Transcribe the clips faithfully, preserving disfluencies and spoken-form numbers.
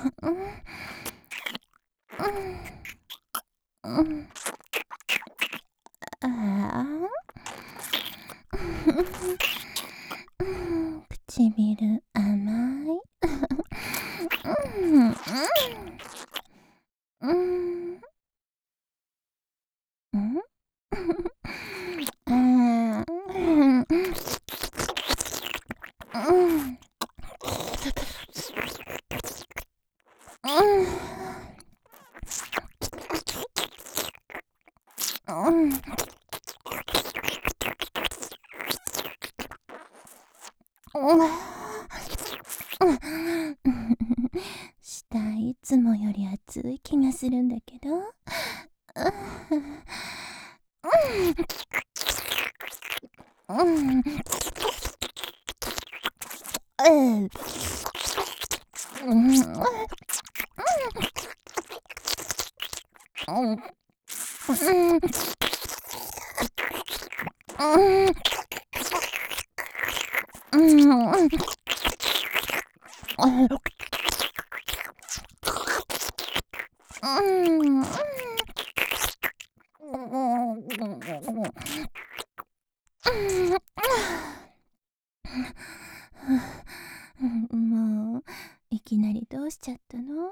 うん、うん、ああ、唇甘い。うん、うん、うん、うん、うん、うん、うん、舌いつもより熱い気がするんだけど。うん、うん、うん、うん、うん、うん、うん、もう、いきなりどうしちゃったの？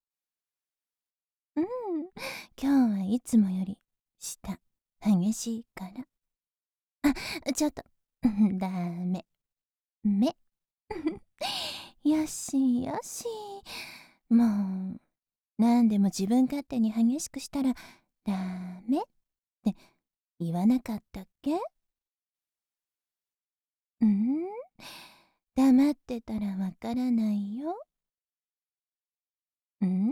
うん、今日はいつもより舌激しいから。あ、ちょっと、ダメ。め。よしよし。もう、何でも自分勝手に激しくしたらダメって言わなかったっけ？うん？黙ってたらわからないよ。ん？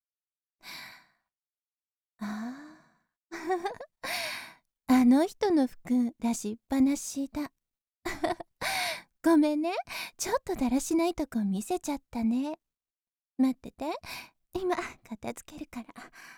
ああ。あの人の服出しっぱなしだ。ごめんね。ちょっとだらしないとこ見せちゃったね。待ってて。今、片付けるから。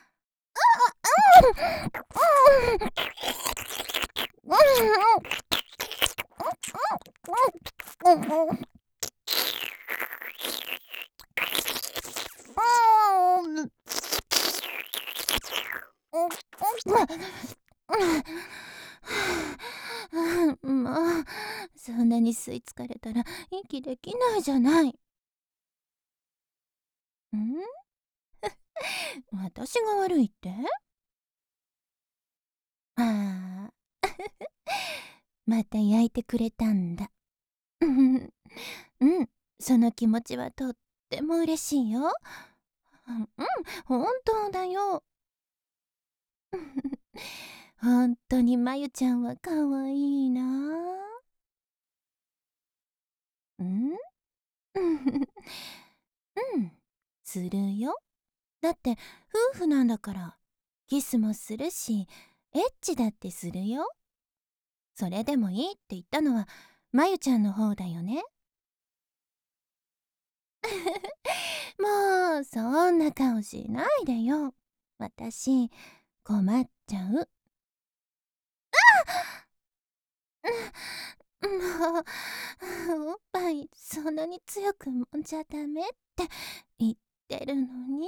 もう、そんなに吸い付かれたら息できないじゃない。ん？私が悪いって？ああ、また焼いてくれたんだ。うん、うん、その気持ちはとっても嬉しいよ。うん、うん、本当だよ。本当にまゆちゃんはかわいいな。うん？うん、するよ。だって夫婦なんだから、キスもするし、エッチだってするよ。それでもいいって言ったのはまゆちゃんの方だよね。もうそんな顔しないでよ。私困っちゃう。もうおっぱいそんなに強く揉んじゃダメって言ってるのに。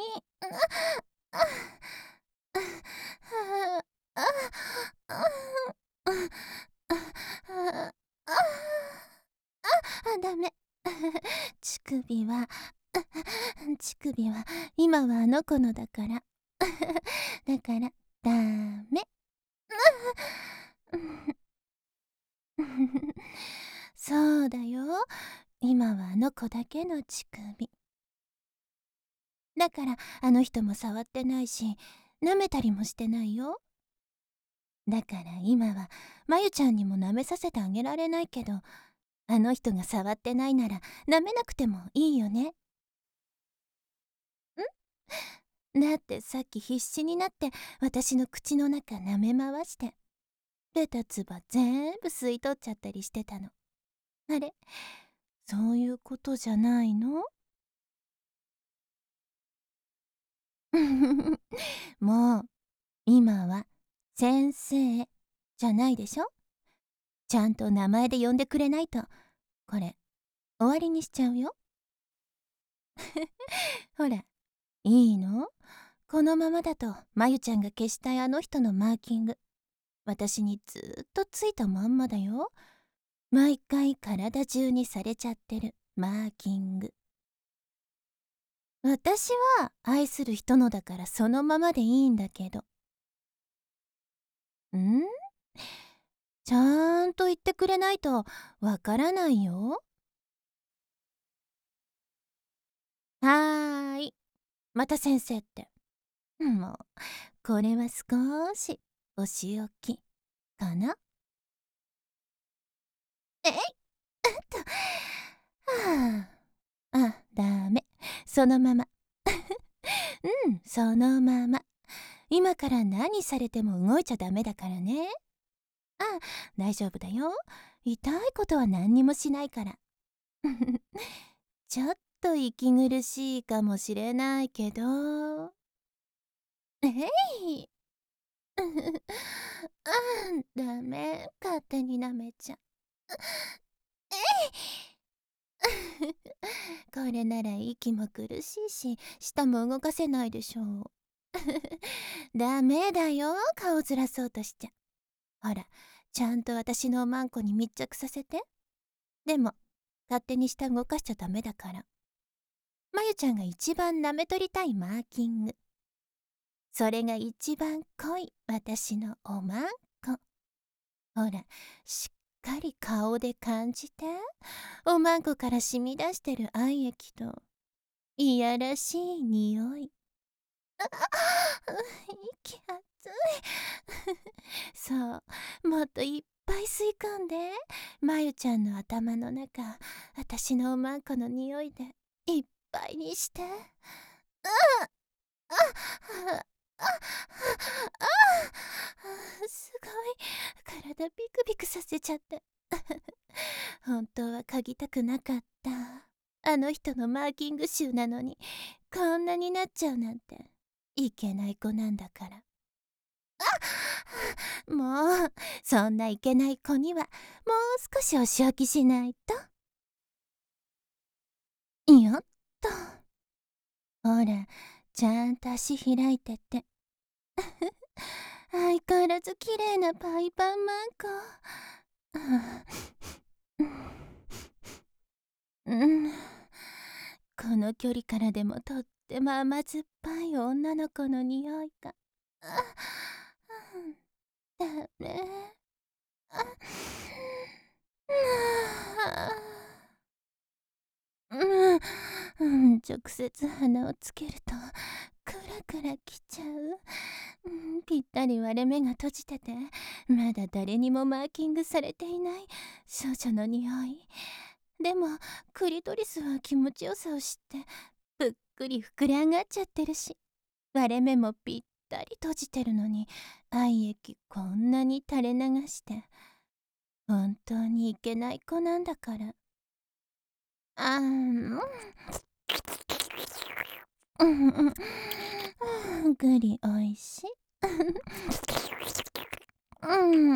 あ、ダメ。乳首は、乳首は今はあの子のだから。だからダメ。そうだよ。今はあの子だけの乳首。だからあの人も触ってないし、舐めたりもしてないよ。だから今はまゆちゃんにも舐めさせてあげられないけど、あの人が触ってないなら舐めなくてもいいよね。ん？だってさっき必死になって私の口の中舐め回して、出た唾全部吸い取っちゃったりしてたの。あれ、そういうことじゃないの？もう今は先生じゃないでしょ。ちゃんと名前で呼んでくれないと、これ終わりにしちゃうよ。 ほら、いいの？このままだとまゆちゃんが消したいあの人のマーキング、私にずっとついたまんまだよ。毎回体中にされちゃってるマーキング。私は愛する人のだからそのままでいいんだけど。ん？ちゃんと言ってくれないとわからないよ。はーい。また先生って。もう、これは少しお仕置きかな。えいっと。はあ。あ、ダメ。そのまま。うん、そのまま。今から何されても動いちゃダメだからね。あ、大丈夫だよ。痛いことは何にもしないから。ちょっと息苦しいかもしれないけど。えい。あ、ダメ。勝手に舐めちゃ。えい。これなら息も苦しいし、舌も動かせないでしょう。ダメだよ、顔ずらそうとしちゃ。ほら、ちゃんと私のおまんこに密着させて。でも、勝手に舌動かしちゃダメだから。まゆちゃんが一番舐めとりたいマーキング。それが一番濃い私のおまんこ。ほら、しっかり顔で感じて。おまんこから染み出してる愛液と、いやらしい匂い。ああ、息熱い。そう、もっといっぱい吸い込んで。まゆちゃんの頭の中、私のおまんこの匂いでいっぱいにして。あああああああ、すごい。体ビクビクさせちゃって。本当は嗅ぎたくなかった。あの人のマーキング臭なのに、こんなになっちゃうなんて。いけない子なんだから。あ、もう、そんないけない子には、もう少しお仕置きしないと。よっと。ほら、ちゃんと足開いてて。相変わらず綺麗なパイパンマンコ。うん、この距離からでもとっても甘酸っぱい女の子の匂いが。ダメ。あ、うん、うん、直接鼻をつけるとクラクラきちゃう。うん、ぴったり割れ目が閉じてて、まだ誰にもマーキングされていない少女の匂い。でもクリトリスは気持ちよさを知ってぷっくり膨れ上がっちゃってるし、割れ目もぴったり閉じてるのに愛液こんなに垂れ流して。本当にいけない子なんだから。あー、うん、うん、うん、グリおいしい。うん、うん、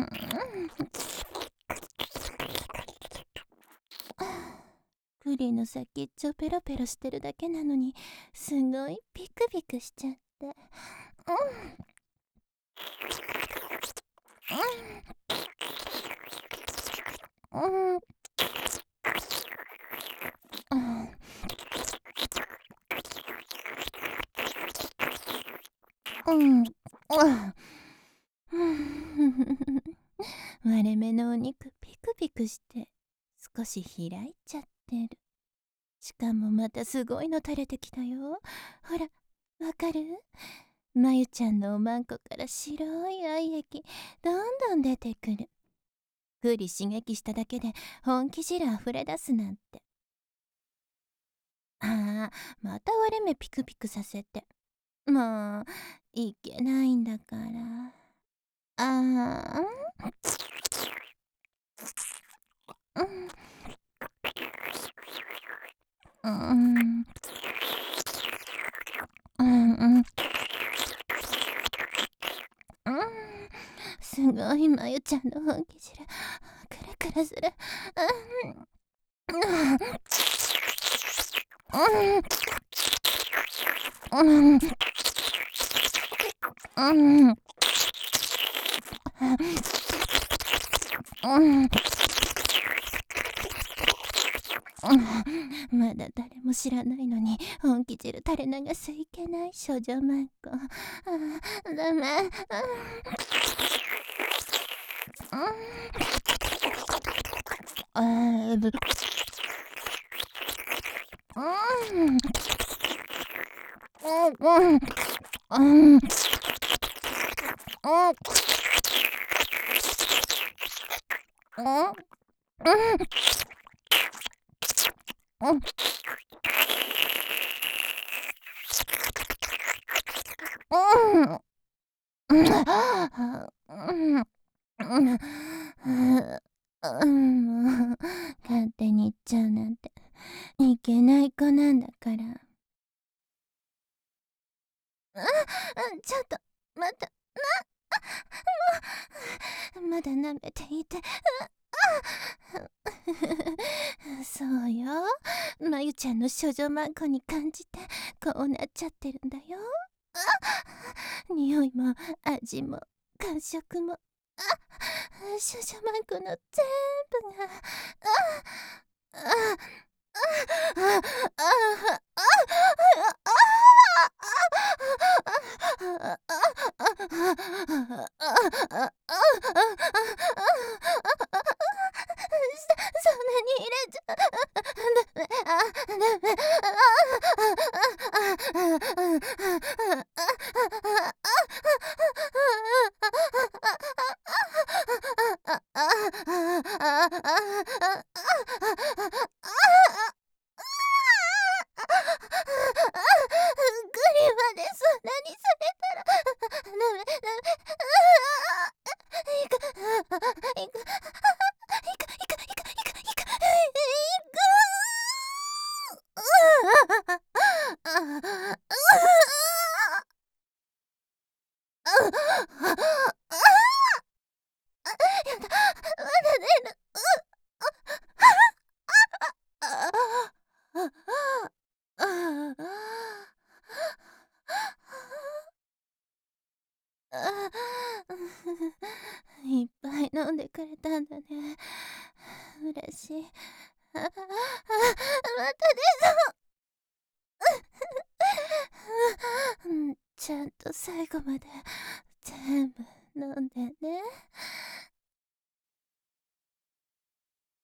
グリの先っちょペロペロしてるだけなのにすごいビクビクしちゃって。うん、うん、うん、うん、うん、うん、割れ目のお肉ピクピクして少し開いちゃってる。しかもまたすごいの垂れてきたよ。ほら、わかる？まゆちゃんのおまんこから白い愛液どんどん出てくる。グリ刺激しただけで本気汁あふれ出すなんて。ああ、また割れ目ピクピクさせて。もういけないんだから。ああ、うん、うん、うん、うん、うん、すごいまゆちゃんの本気汁クラクラする。うん、うん、 うん。うん。うん。まだ誰も知らないのに本気汁垂れ流すいけない少女マンコ。ああ、ダメ。うん。あーぶうん。うん。うん。うん。うん。うん。うん。うん。うん。勝手に言っちゃうなんていけない子なんだから。うん、ちょっと待った。もうまだ舐めていて。そうよ。まゆちゃんの少女漫画に感じてこうなっちゃってるんだよ。匂いも味も感触も、少女漫画の全部が、そんなに入れちゃダメ。グリまでそんなにされたらダメダメ。いくいくいくいくいくいくいくいくやだ、まだ出る。いっぱい飲んでくれたんだね。嬉しい。ああ、またです。うん、ちゃんと最後まで全部飲んでね。